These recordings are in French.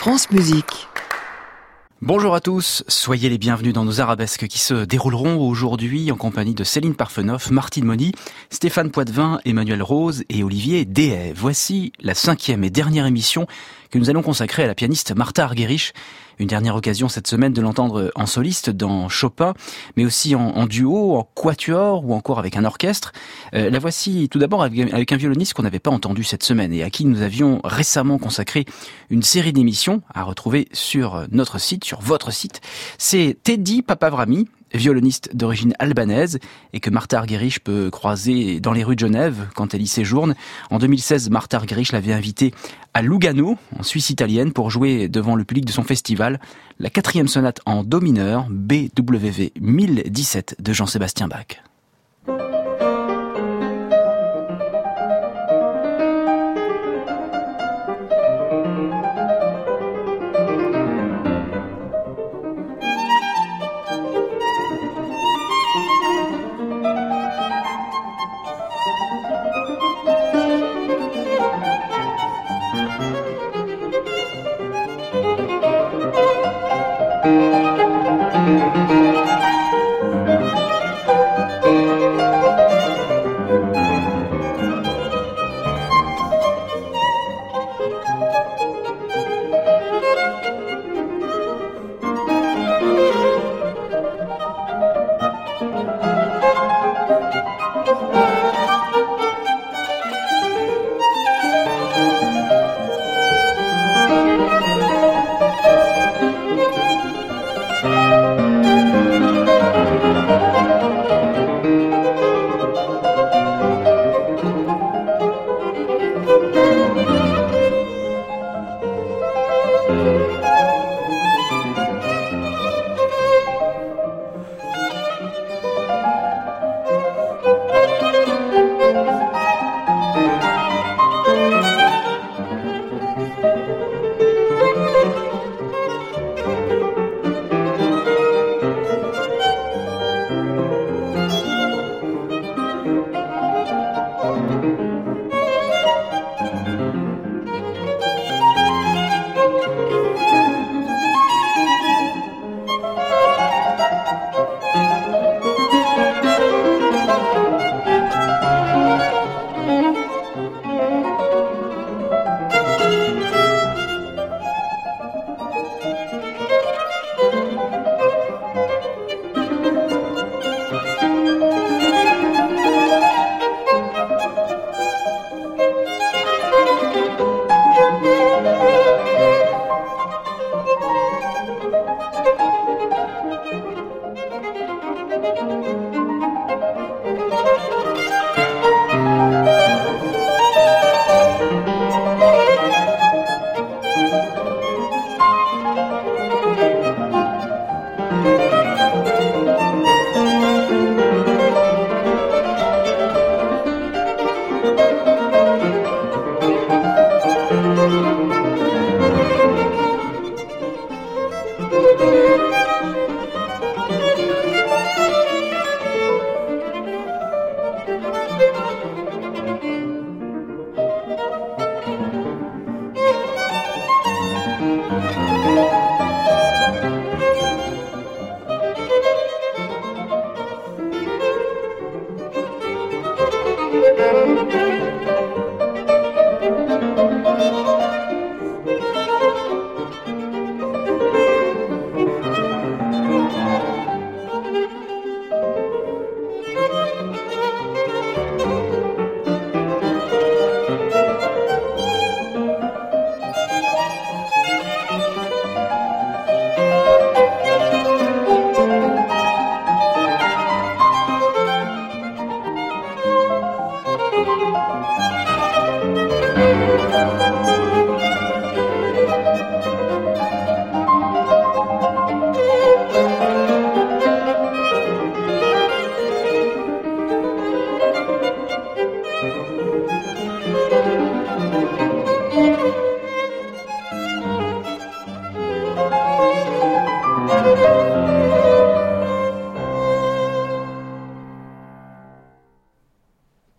France Musique. Bonjour à tous, soyez les bienvenus dans nos arabesques qui se dérouleront aujourd'hui en compagnie de Céline Parfenoff, Martine Moni, Stéphane Poitvin, Emmanuel Rose et Olivier Dehaye. Voici la 5e et dernière émission que nous allons consacrer à la pianiste Martha Argerich. Une dernière occasion cette semaine de l'entendre en soliste dans Chopin, mais aussi en duo, en quatuor ou encore avec un orchestre. La voici tout d'abord avec un violoniste qu'on n'avait pas entendu cette semaine et à qui nous avions récemment consacré une série d'émissions à retrouver sur notre site, sur votre site. C'est Teddy Papavrami, violoniste d'origine albanaise et que Martha Argerich peut croiser dans les rues de Genève quand elle y séjourne. En 2016, Martha Argerich l'avait invitée à Lugano, en Suisse italienne, pour jouer devant le public de son festival la 4e sonate en do mineur BWV 1017 de Jean-Sébastien Bach.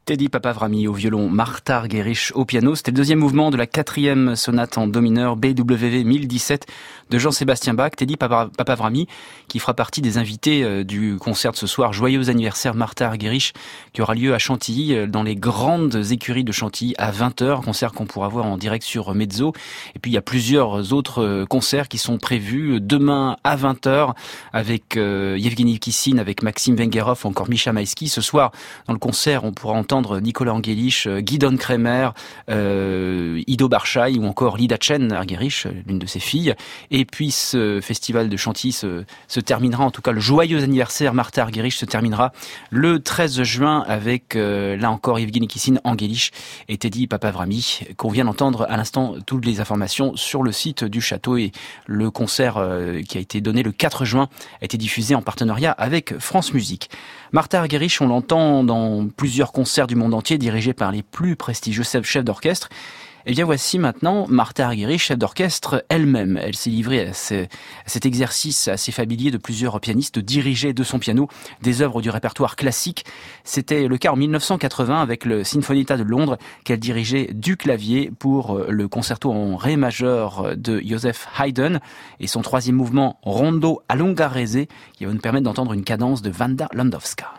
Teddy Papavrami au violon, Martha Argerich au piano. C'était le deuxième mouvement de la 4e sonate en do mineur BWV 1017 de Jean-Sébastien Bach. Teddy Papavrami qui fera partie des invités du concert de ce soir. Joyeux anniversaire Martha Argerich qui aura lieu à Chantilly dans les grandes écuries de Chantilly à 20h. Concert qu'on pourra voir en direct sur Mezzo. Et puis il y a plusieurs autres concerts qui sont prévus demain à 20h avec Yevgeny Kissine, avec Maxime Vengerov, encore Misha Maïski. Ce soir, dans le concert, on pourra entendre Nicolas Angelich, Guidon Kremer, Ido Barchaï ou encore Lida Chen Argerich, l'une de ses filles. Et puis ce festival de Chantilly se terminera, en tout cas le joyeux anniversaire Martha Argerich se terminera le 13 juin avec là encore Yevgeny Kissine, Angelich et Teddy Papavrami, qu'on vient d'entendre à l'instant. Toutes les informations sur le site du château, et le concert qui a été donné le 4 juin a été diffusé en partenariat avec France Musique. Martha Argerich, on l'entend dans plusieurs concerts du monde entier dirigés par les plus prestigieux chefs d'orchestre. Et bien voici maintenant Martha Argerich, chef d'orchestre elle-même. Elle s'est livrée à cet exercice assez familier de plusieurs pianistes de diriger de son piano des œuvres du répertoire classique. C'était le cas en 1980 avec le Sinfonietta de Londres qu'elle dirigeait du clavier pour le concerto en ré majeur de Joseph Haydn et son troisième mouvement Rondo a Lungarese qui va nous permettre d'entendre une cadence de Wanda Landowska.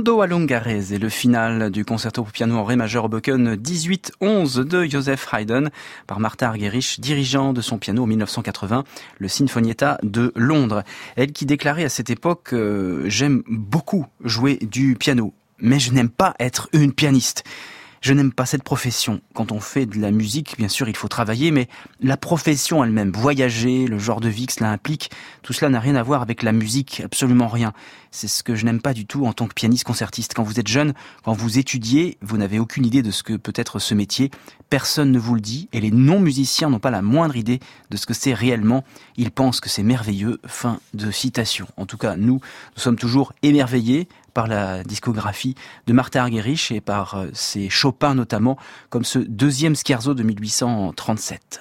Rondo a Lungarese est le final du concerto pour piano en ré majeur Opus 18-11 de Joseph Haydn par Martha Argerich, dirigeant de son piano en 1980, le Sinfonietta de Londres. Elle qui déclarait à cette époque j'aime beaucoup jouer du piano, mais je n'aime pas être une pianiste. Je n'aime pas cette profession. Quand on fait de la musique, bien sûr, il faut travailler, mais la profession elle-même, voyager, le genre de vie que cela implique, tout cela n'a rien à voir avec la musique, absolument rien. C'est ce que je n'aime pas du tout en tant que pianiste concertiste. Quand vous êtes jeune, quand vous étudiez, vous n'avez aucune idée de ce que peut être ce métier. Personne ne vous le dit, et les non-musiciens n'ont pas la moindre idée de ce que c'est réellement. Ils pensent que c'est merveilleux. Fin de citation. En tout cas, nous sommes toujours émerveillés par la discographie de Martha Argerich et par ses Chopin notamment, comme ce deuxième scherzo de 1837.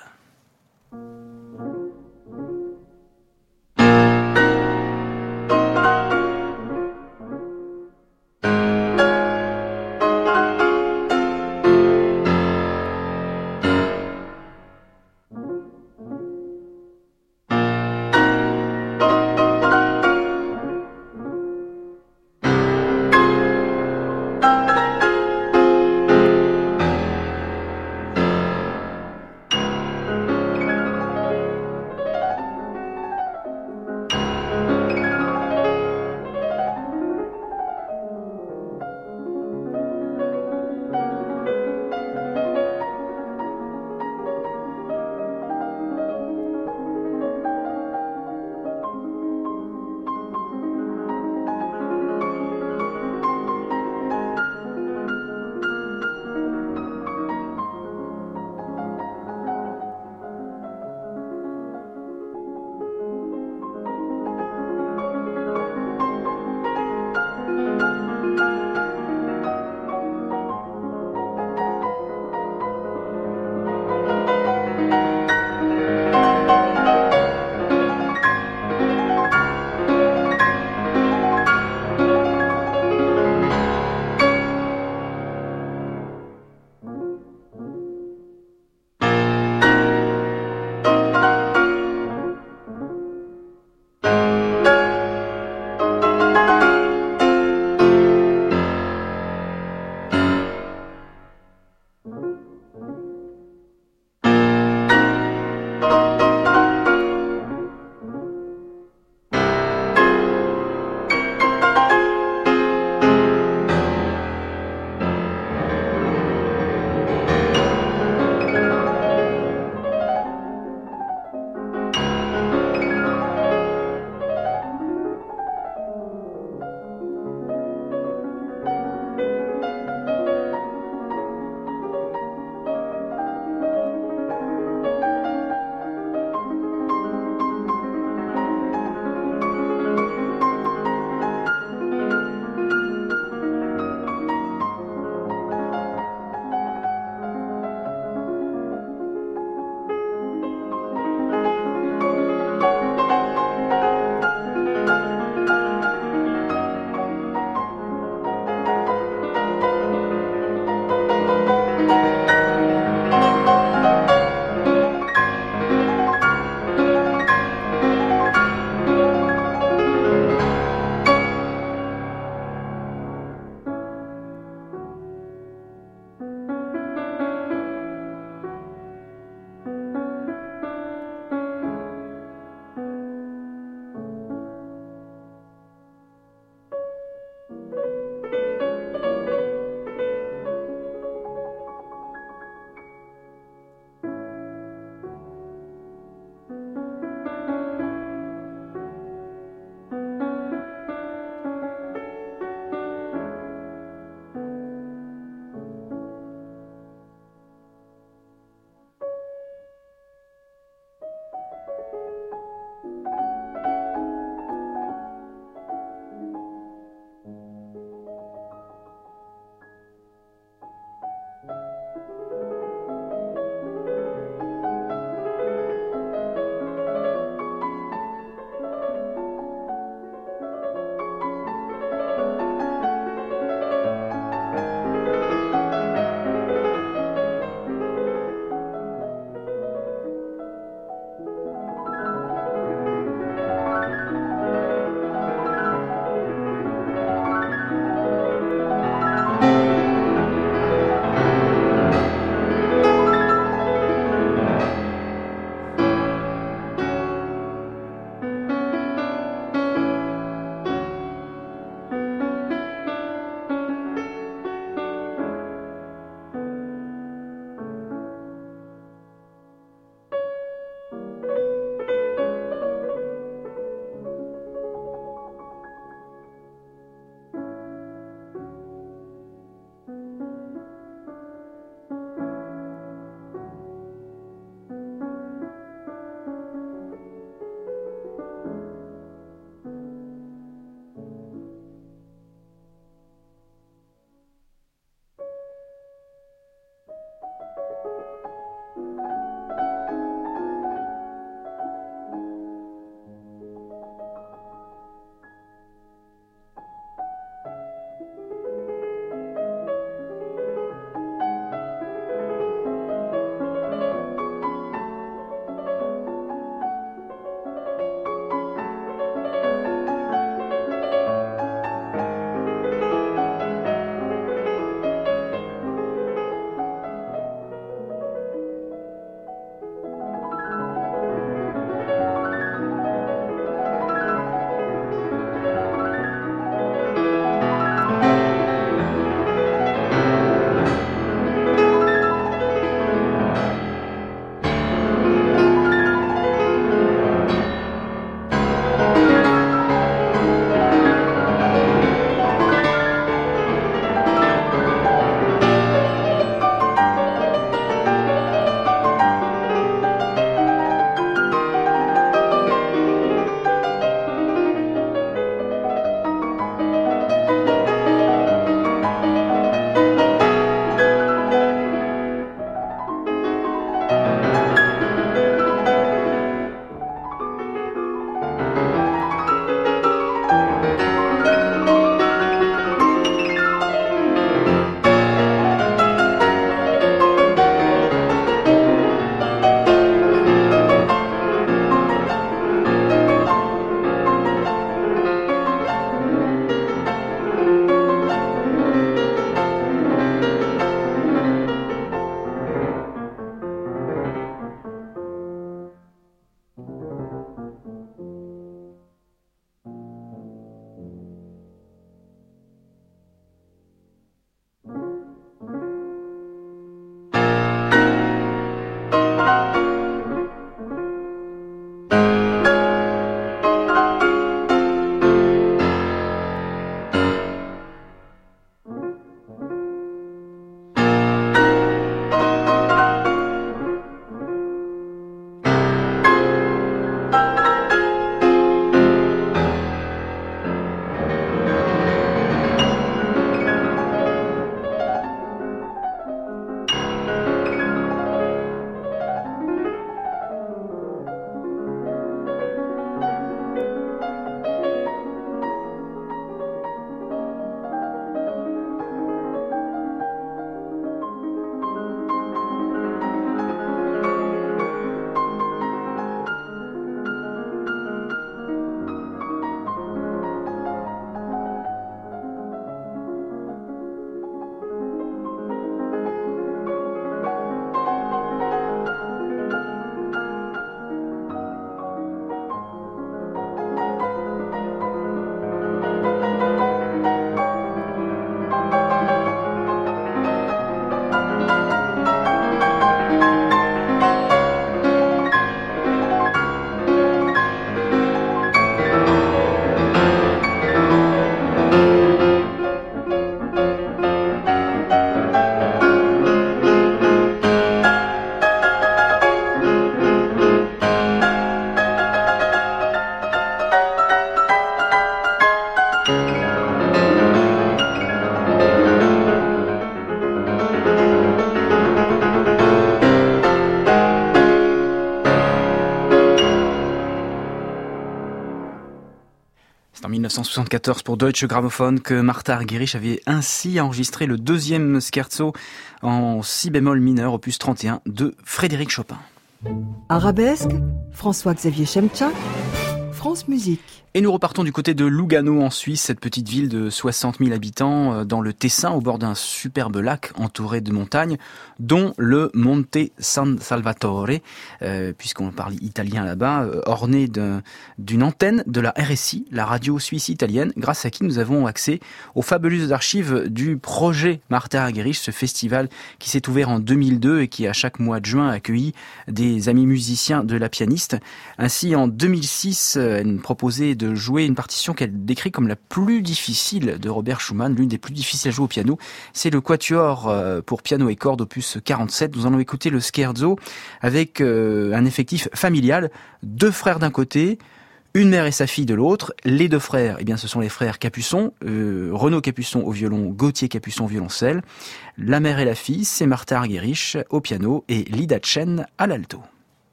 En 1974, pour Deutsche Grammophon, que Martha Argerich avait ainsi enregistré le deuxième scherzo en si bémol mineur, opus 31, de Frédéric Chopin. Arabesque, François-Xavier Schemtchak, France Musique. Et nous repartons du côté de Lugano en Suisse, cette petite ville de 60 000 habitants dans le Tessin, au bord d'un superbe lac entouré de montagnes, dont le Monte San Salvatore, puisqu'on parle italien là-bas, orné d'une antenne de la RSI, la radio suisse italienne, grâce à qui nous avons accès aux fabuleuses archives du projet Martha Argerich, ce festival qui s'est ouvert en 2002 et qui à chaque mois de juin a accueilli des amis musiciens de la pianiste. Ainsi, en 2006, elle proposait de jouer une partition qu'elle décrit comme la plus difficile de Robert Schumann, l'une des plus difficiles à jouer au piano. C'est le quatuor pour piano et cordes opus 47. Nous allons écouter le scherzo avec un effectif familial, 2 frères d'un côté, une mère et sa fille de l'autre. Les 2 frères, eh bien, ce sont les frères Capuçon, Renaud Capuçon au violon, Gauthier Capuçon au violoncelle. La mère et la fille, c'est Martha Argerich au piano et Lida Chen à l'alto.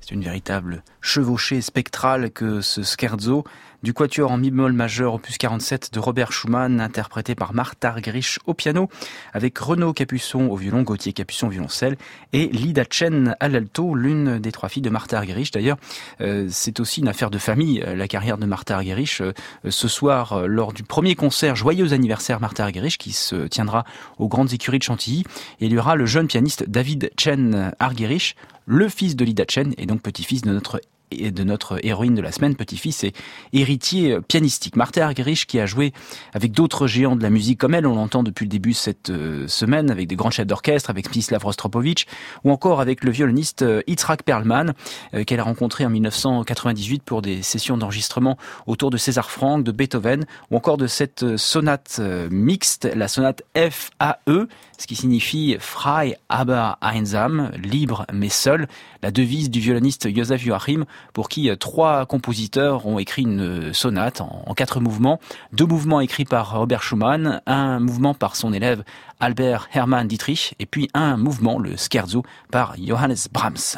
C'est une véritable chevauchée spectrale que ce scherzo du quatuor en mi bémol majeur opus 47 de Robert Schumann, interprété par Martha Argerich au piano, avec Renaud Capuçon au violon, Gauthier Capuçon au violoncelle et Lida Chen à l'alto, l'une des 3 filles de Martha Argerich. D'ailleurs, c'est aussi une affaire de famille, la carrière de Martha Argerich. Ce soir, lors du premier concert Joyeux anniversaire Martha Argerich, qui se tiendra aux Grandes Écuries de Chantilly, il y aura le jeune pianiste David Chen Argerich, le fils de Lida Chen et donc petit-fils de notre héroïne de la semaine, petit-fils et héritier pianistique. Martha Argerich, qui a joué avec d'autres géants de la musique comme elle, on l'entend depuis le début cette semaine, avec des grands chefs d'orchestre, avec Mstislav Rostropovitch, ou encore avec le violoniste Itzhak Perlman, qu'elle a rencontré en 1998 pour des sessions d'enregistrement autour de César Franck, de Beethoven, ou encore de cette sonate mixte, la sonate FAE, ce qui signifie Frei aber einsam, libre mais seul, la devise du violoniste Joseph Joachim, pour qui 3 compositeurs ont écrit une sonate en 4 mouvements, 2 mouvements écrits par Robert Schumann, un mouvement par son élève Albert Hermann Dietrich, et puis un mouvement, le scherzo, par Johannes Brahms.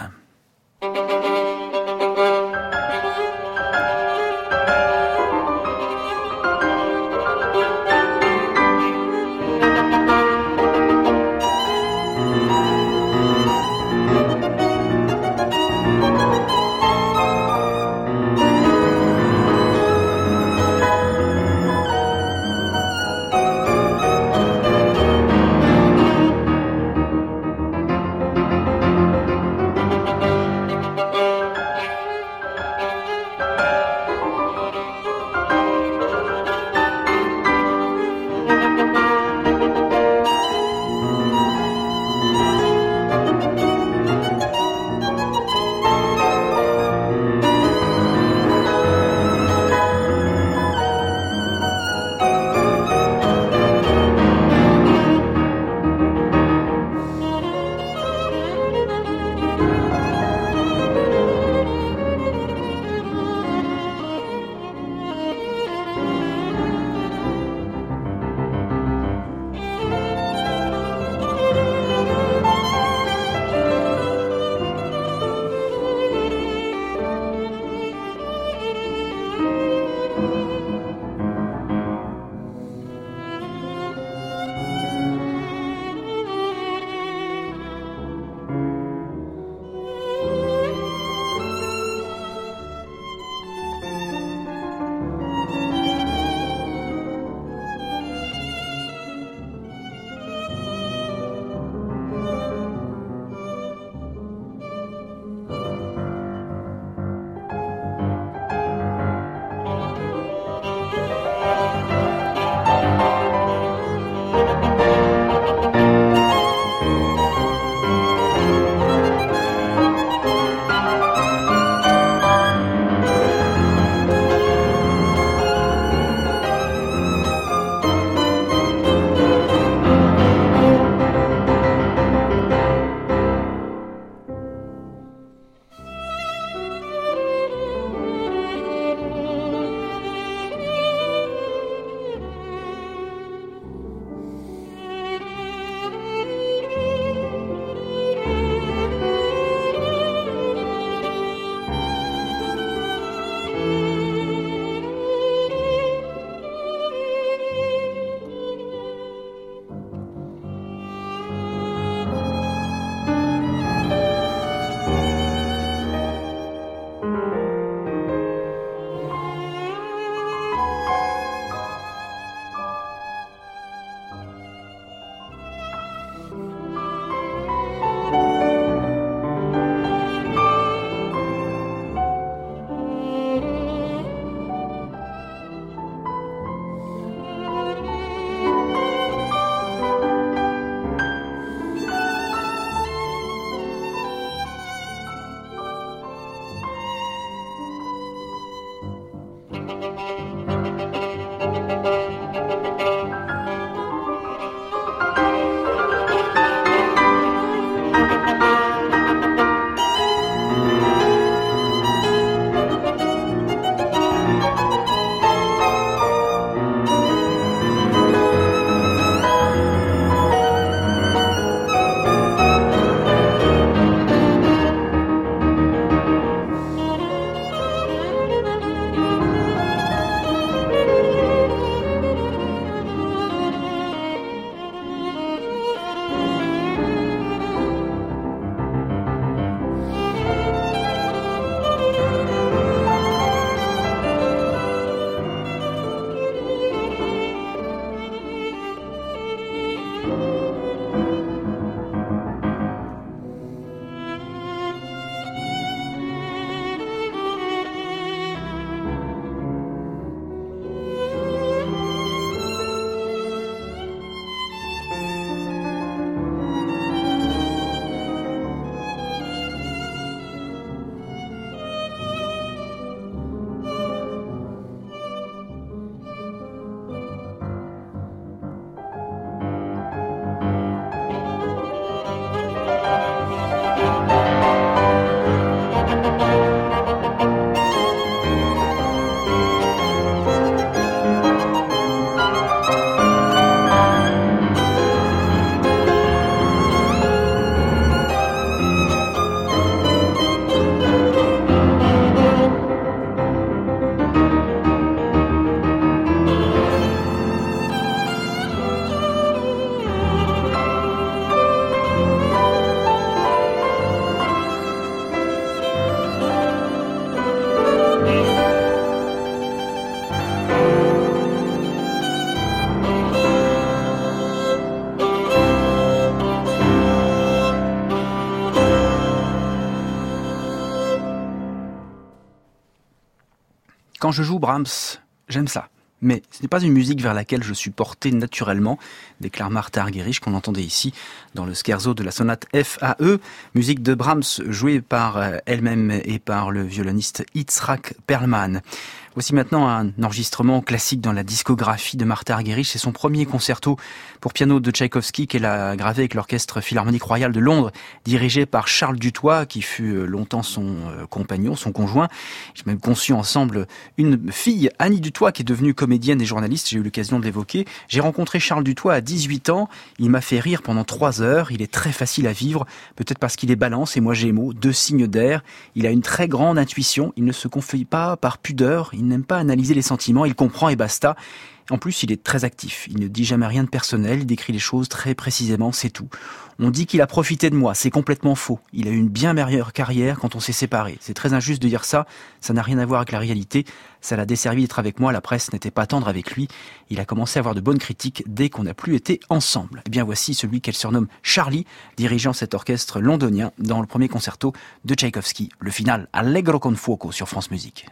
Quand je joue Brahms, j'aime ça. Mais ce n'est pas une musique vers laquelle je suis porté naturellement, déclare Martha Argerich, qu'on entendait ici dans le scherzo de la sonate FAE, musique de Brahms jouée par elle-même et par le violoniste Itzhak Perlman. Voici maintenant un enregistrement classique dans la discographie de Martha Argerich. C'est son premier concerto pour piano de Tchaïkovski qu'elle a gravé avec l'Orchestre Philharmonique Royal de Londres, dirigé par Charles Dutoit, qui fut longtemps son compagnon, son conjoint. J'ai même conçu ensemble une fille, Annie Dutoit, qui est devenue comédienne et journaliste. J'ai eu l'occasion de l'évoquer. J'ai rencontré Charles Dutoit à 18 ans. Il m'a fait rire pendant 3 heures. Il est très facile à vivre, peut-être parce qu'il est Balance et moi Gémeaux, 2 signes d'air. Il a une très grande intuition. Il ne se confie pas par pudeur. Il n'aime pas analyser les sentiments, il comprend et basta. En plus, il est très actif. Il ne dit jamais rien de personnel, il décrit les choses très précisément, c'est tout. On dit qu'il a profité de moi, c'est complètement faux. Il a eu une bien meilleure carrière quand on s'est séparés. C'est très injuste de dire ça, ça n'a rien à voir avec la réalité. Ça l'a desservi d'être avec moi, la presse n'était pas tendre avec lui. Il a commencé à avoir de bonnes critiques dès qu'on n'a plus été ensemble. Eh bien voici celui qu'elle surnomme Charlie, dirigeant cet orchestre londonien dans le premier concerto de Tchaïkovski. Le final, Allegro con fuoco sur France Musique.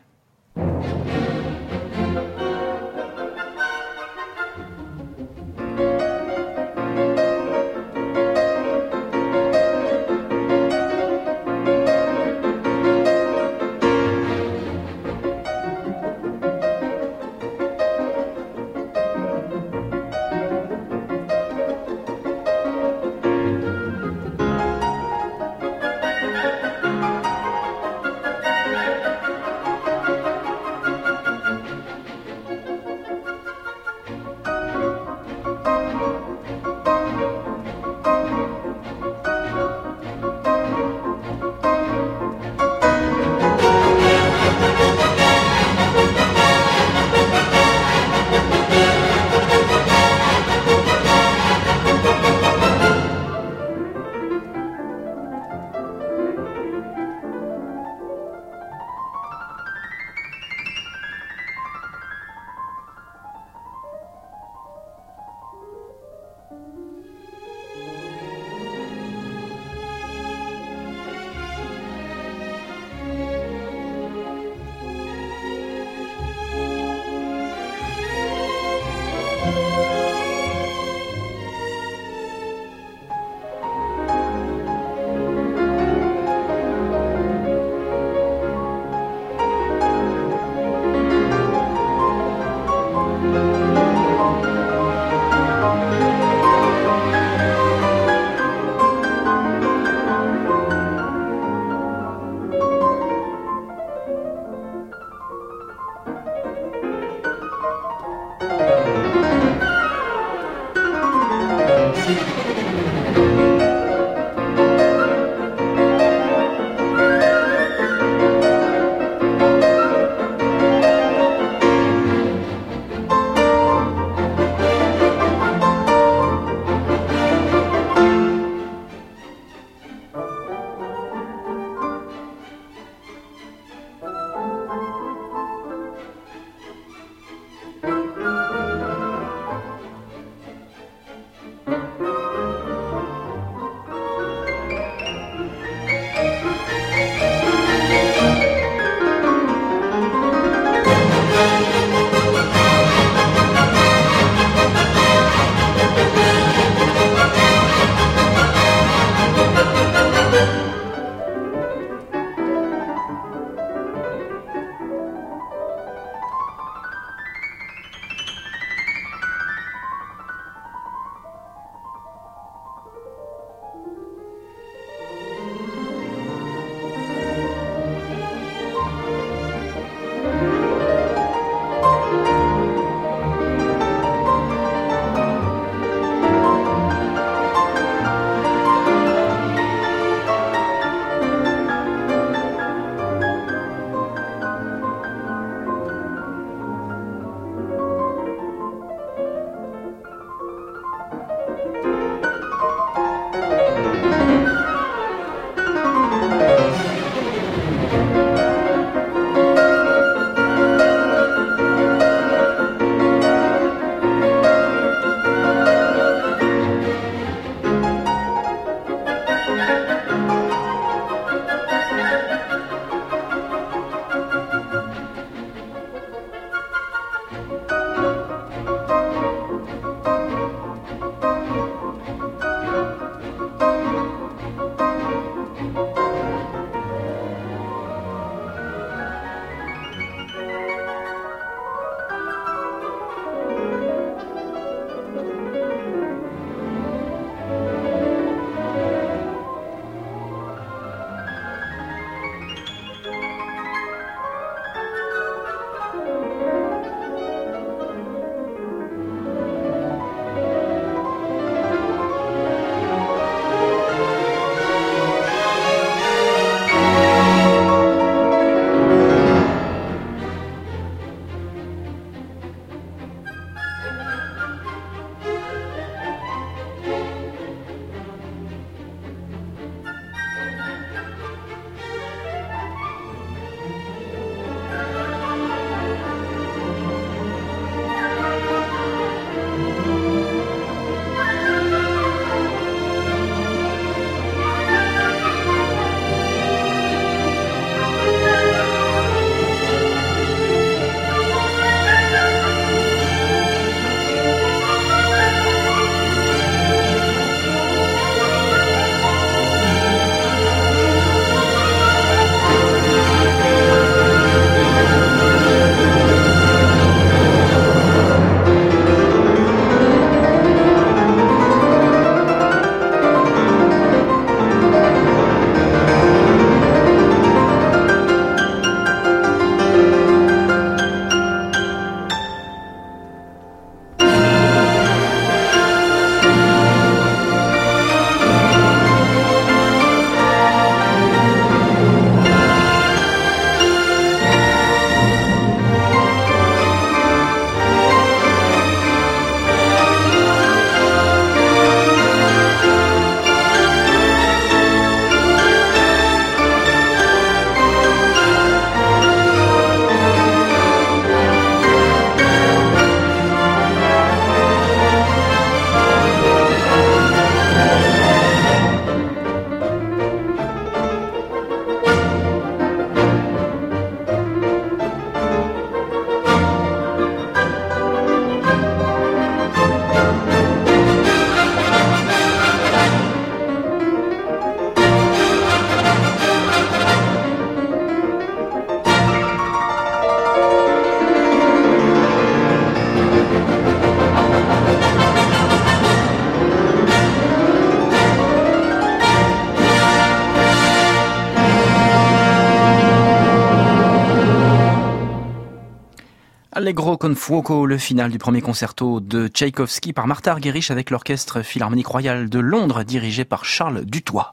Allegro con fuoco, le final du premier concerto de Tchaïkovski par Martha Argerich avec l'Orchestre Philharmonique Royal de Londres dirigé par Charles Dutoit.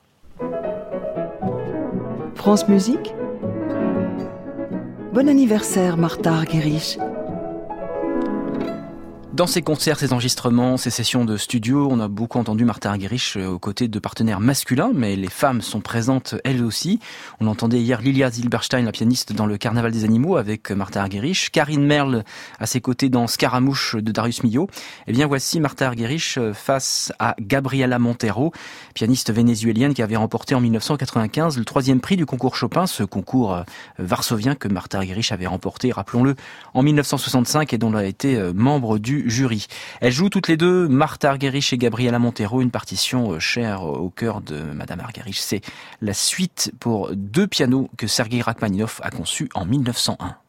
France Musique. Bon anniversaire Martha Argerich. Dans ses concerts, ses enregistrements, ses sessions de studio, on a beaucoup entendu Martha Argerich aux côtés de partenaires masculins, mais les femmes sont présentes elles aussi. On entendait hier Lilia Zilberstein, la pianiste dans le Carnaval des animaux avec Martha Argerich, Karine Merle à ses côtés dans Scaramouche de Darius Milhaud. Eh bien voici Martha Argerich face à Gabriela Montero, pianiste vénézuélienne qui avait remporté en 1995 le 3e prix du concours Chopin, ce concours varsovien que Martha Argerich avait remporté, rappelons-le, en 1965 et dont elle a été membre du jury. Elles jouent toutes les deux, Martha Argerich et Gabriela Montero, une partition chère au cœur de Madame Argerich. C'est la suite pour 2 pianos que Sergei Rachmaninov a conçu en 1901.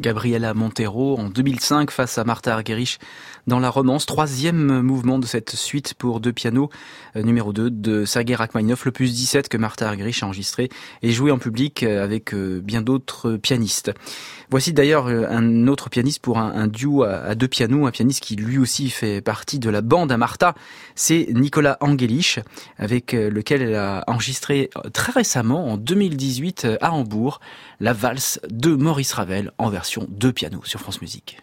Gabriela Montero en 2005 face à Martha Argerich dans la romance, 3e mouvement de cette suite pour 2 pianos, numéro 2 de Sergei Rachmaninoff, l'opus 17 que Martha Argerich a enregistré et joué en public avec bien d'autres pianistes. Voici d'ailleurs un autre pianiste pour un duo à 2 pianos, un pianiste qui lui aussi fait partie de la bande à Martha, c'est Nicolas Angelich, avec lequel elle a enregistré très récemment, en 2018, à Hambourg, la valse de Maurice Ravel en version 2 pianos sur France Musique.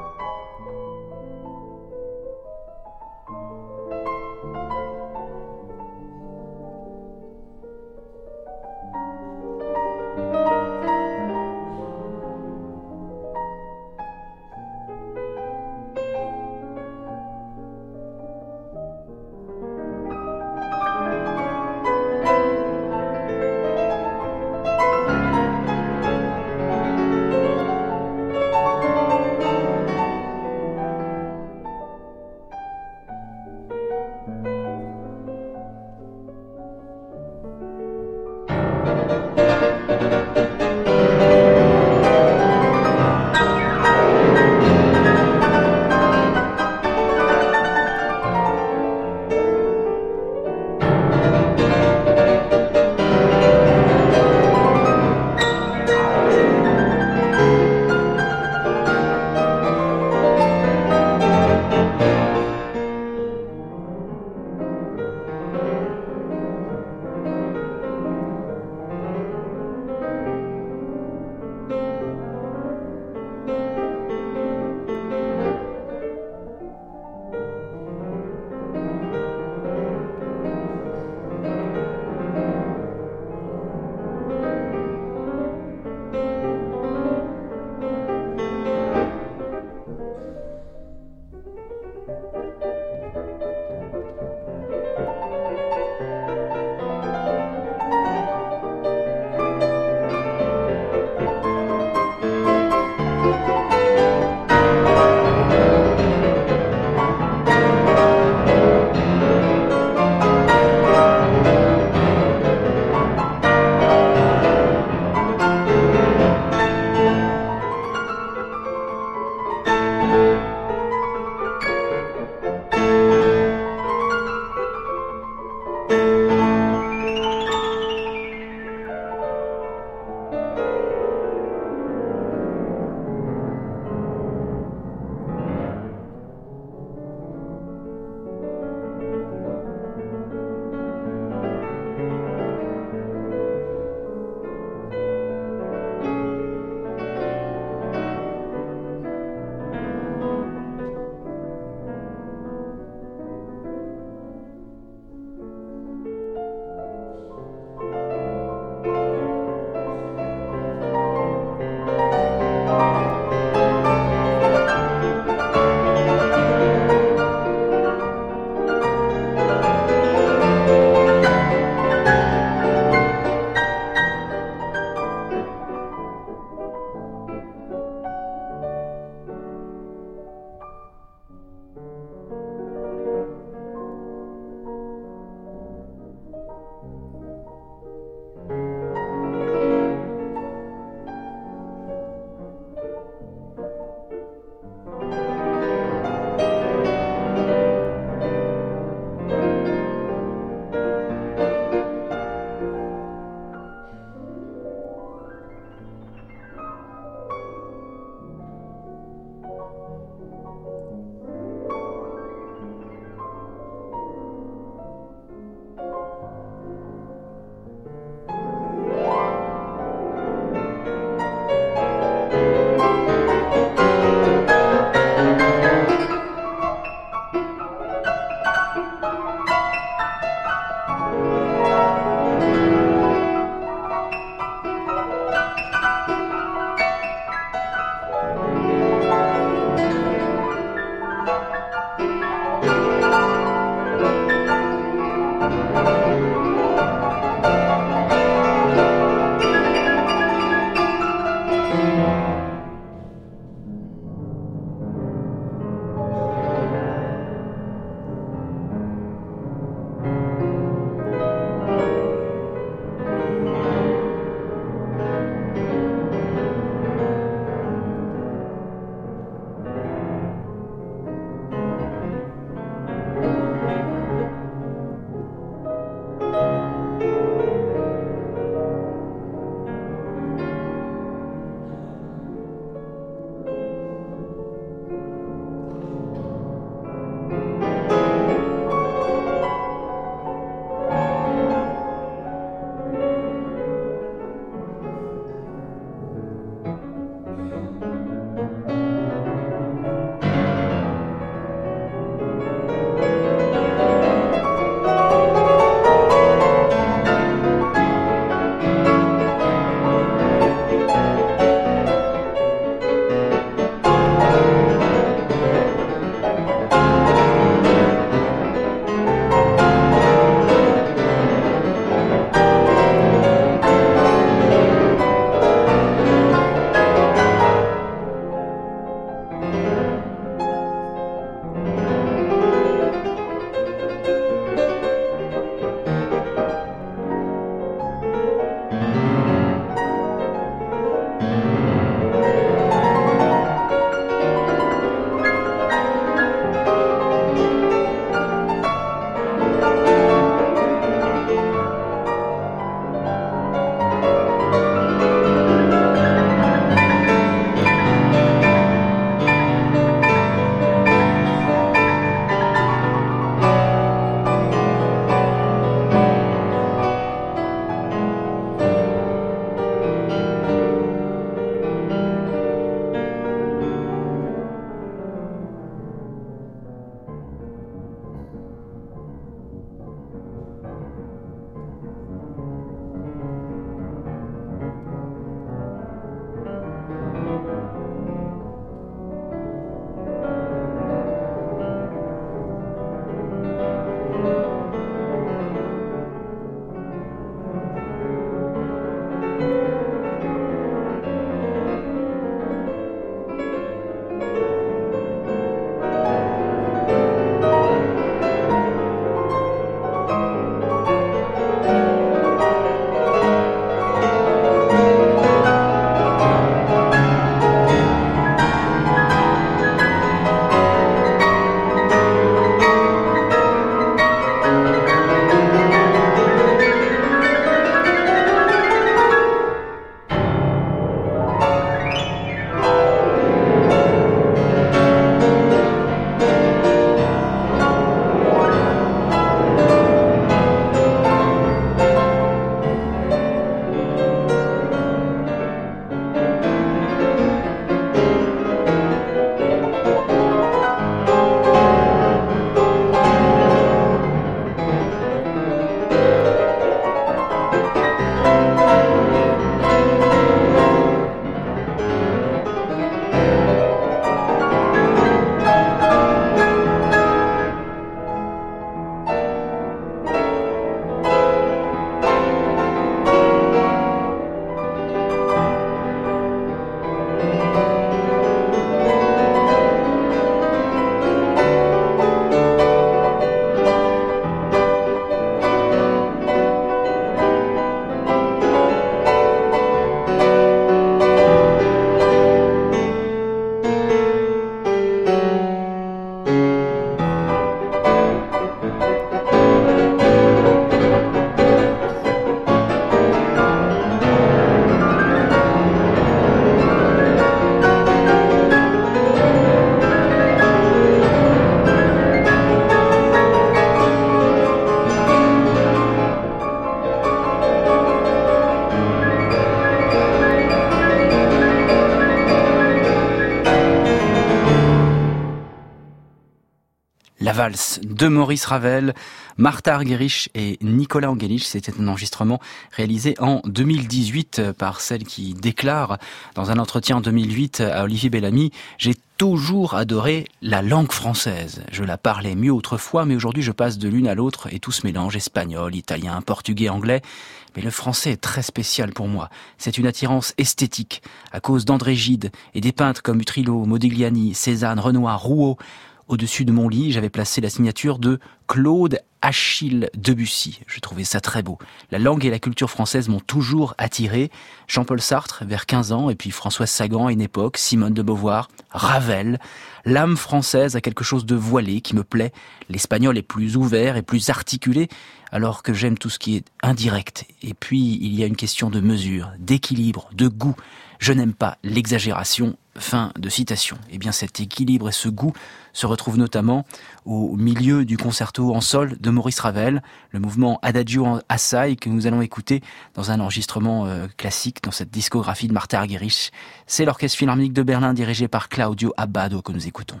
La valse de Maurice Ravel, Martha Argerich et Nicolas Angelich. C'était un enregistrement réalisé en 2018 par celle qui déclare dans un entretien en 2008 à Olivier Bellamy: j'ai toujours adoré la langue française. Je la parlais mieux autrefois, mais aujourd'hui je passe de l'une à l'autre et tout se mélange: espagnol, italien, portugais, anglais. Mais le français est très spécial pour moi. C'est une attirance esthétique, à cause d'André Gide et des peintres comme Utrillo, Modigliani, Cézanne, Renoir, Rouault. Au-dessus de mon lit, j'avais placé la signature de Claude Achille Debussy. Je trouvais ça très beau. La langue et la culture française m'ont toujours attiré. Jean-Paul Sartre, vers 15 ans, et puis Françoise Sagan à une époque, Simone de Beauvoir, Ravel. L'âme française a quelque chose de voilé qui me plaît. L'espagnol est plus ouvert et plus articulé, alors que j'aime tout ce qui est indirect. Et puis, il y a une question de mesure, d'équilibre, de goût. Je n'aime pas l'exagération. Fin de citation. Eh bien, cet équilibre et ce goût se retrouvent notamment au milieu du concerto en sol de Maurice Ravel, le mouvement Adagio Assai que nous allons écouter dans un enregistrement classique dans cette discographie de Martha Argerich. C'est l'Orchestre Philharmonique de Berlin dirigé par Claudio Abbado que nous écoutons.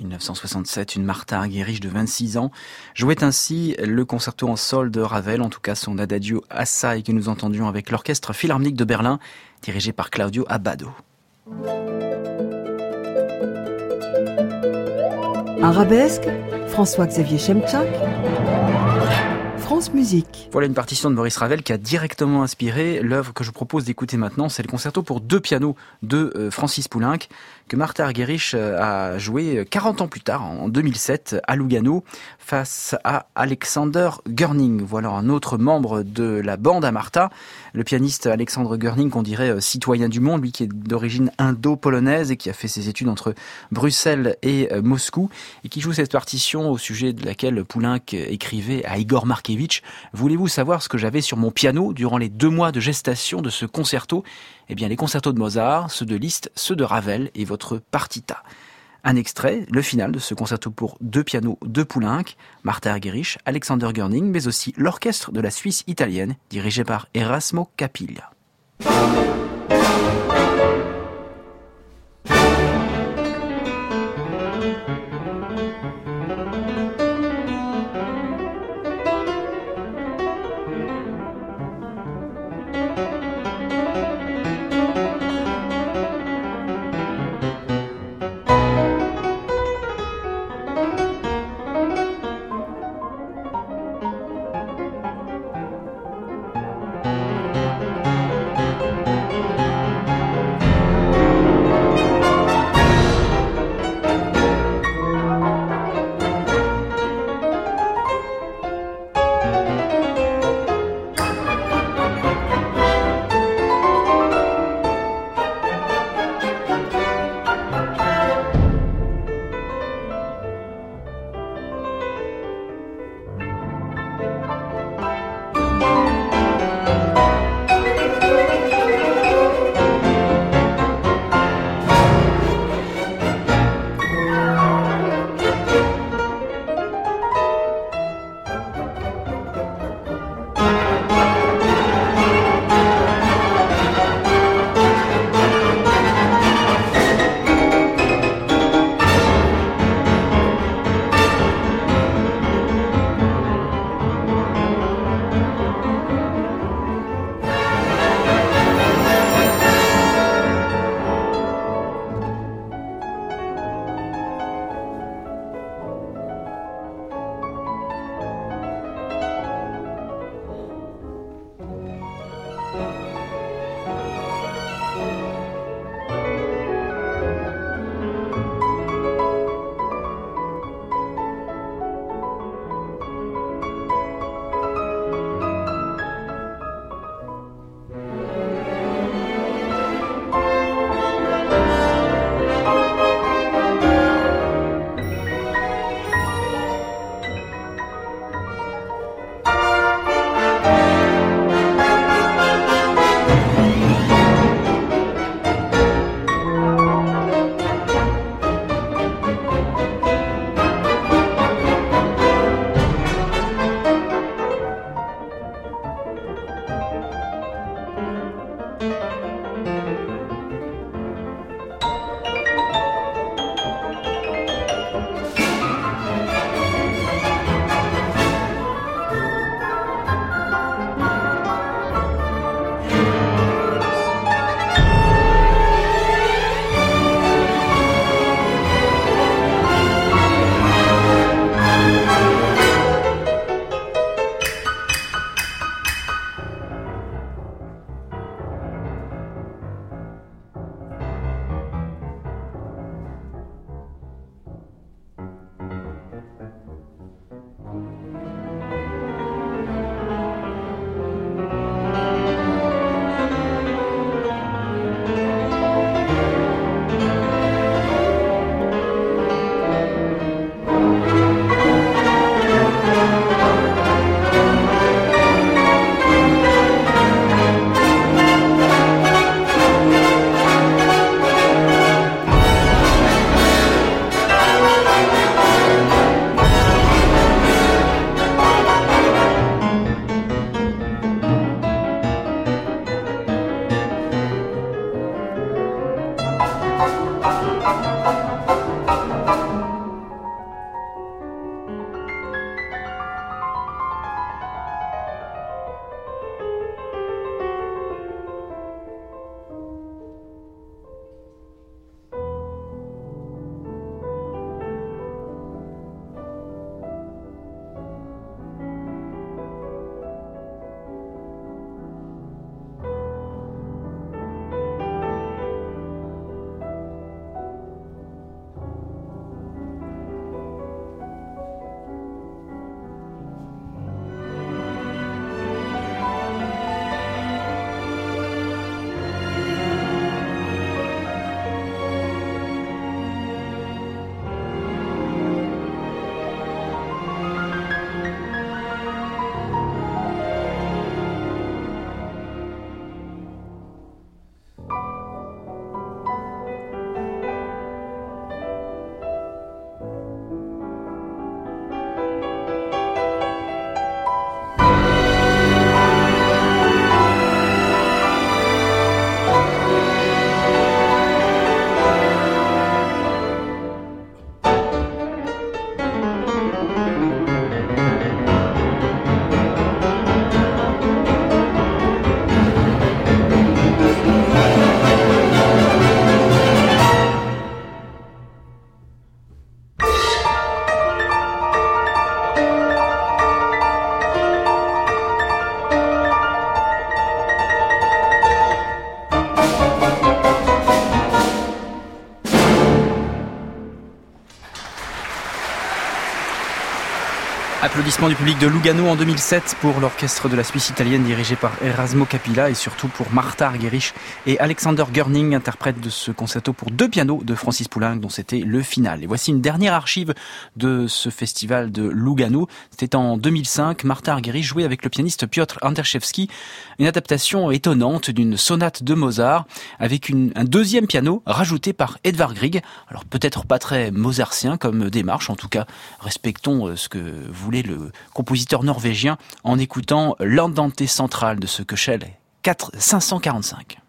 1967, une Martha Argerich de 26 ans jouait ainsi le concerto en sol de Ravel, en tout cas son Adagio Assai que nous entendions avec l'Orchestre Philharmonique de Berlin, dirigé par Claudio Abbado. Arabesque, François-Xavier Chemchak, France Musique. Voilà une partition de Maurice Ravel qui a directement inspiré l'œuvre que je propose d'écouter maintenant. C'est le concerto pour 2 pianos de Francis Poulenc que Martha Argerich a joué 40 ans plus tard, en 2007, à Lugano, face à Alexander Görning. Voilà un autre membre de la bande à Martha, le pianiste Alexandre Görning, qu'on dirait citoyen du monde, lui qui est d'origine indo-polonaise et qui a fait ses études entre Bruxelles et Moscou, et qui joue cette partition au sujet de laquelle Poulenc écrivait à Igor Markevitch: voulez-vous savoir ce que j'avais sur mon piano durant les 2 mois de gestation de ce concerto? Eh bien, les concertos de Mozart, ceux de Liszt, ceux de Ravel et votre partita. Un extrait, le final de ce concerto pour 2 pianos de Poulenc, Martha Argerich, Alexander Görning, mais aussi l'orchestre de la Suisse italienne, dirigé par Erasmo Capiglia. Applaudissements du public de Lugano en 2007 pour l'orchestre de la Suisse italienne dirigé par Erasmo Capilla et surtout pour Martha Argerich et Alexander Görning, interprète de ce concerto pour 2 pianos de Francis Poulenc dont c'était le final. Et voici une dernière archive de ce festival de Lugano. C'était en 2005, Martha Argerich jouait avec le pianiste Piotr Anderszewski une adaptation étonnante d'une sonate de Mozart avec un deuxième piano rajouté par Edvard Grieg. Alors peut-être pas très mozartien comme démarche, en tout cas respectons ce que voulait le compositeur norvégien en écoutant l'andante centrale de ce Köchel 545.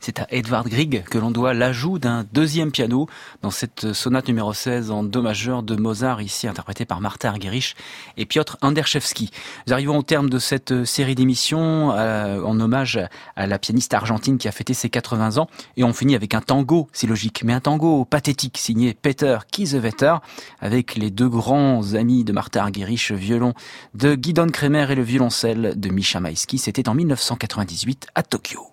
C'est à Edvard Grieg que l'on doit l'ajout d'un deuxième piano dans cette sonate numéro 16 en do majeur de Mozart, ici interprétée par Martha Argerich et Piotr Anderszewski. Nous arrivons au terme de cette série d'émissions en hommage à la pianiste argentine qui a fêté ses 80 ans. Et on finit avec un tango, c'est logique, mais un tango pathétique signé Peter Kiesewetter avec les deux grands amis de Martha Argerich, violon de Gidon Kremer et le violoncelle de Misha Maïski. C'était en 1998 à Tokyo.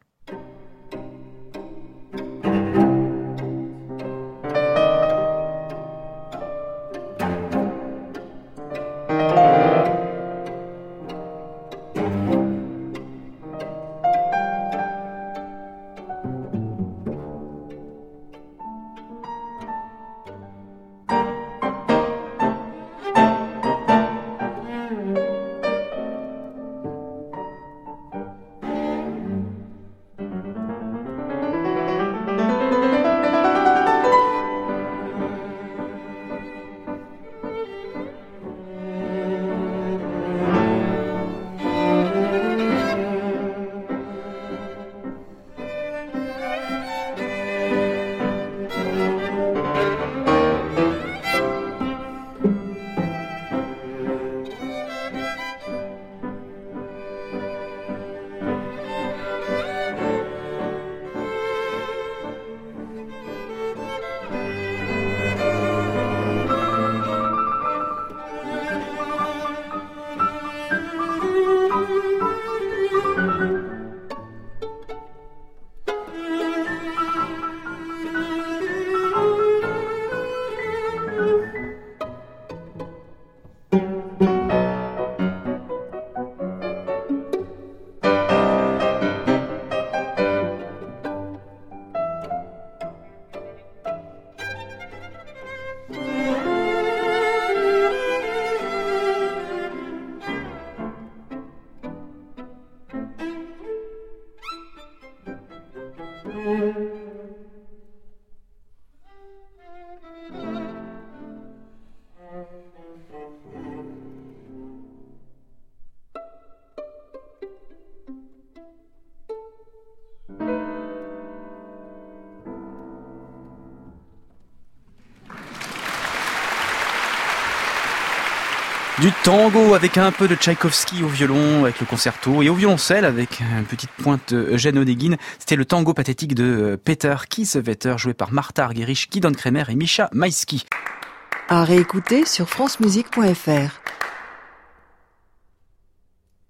Du tango avec un peu de Tchaïkovski au violon, avec le concerto, et au violoncelle avec une petite pointe de Eugène Onegin. C'était le tango pathétique de Peter Kiesewetter, joué par Martha Argerich, Gidon Kremer et Misha Maïski. À réécouter sur francemusique.fr.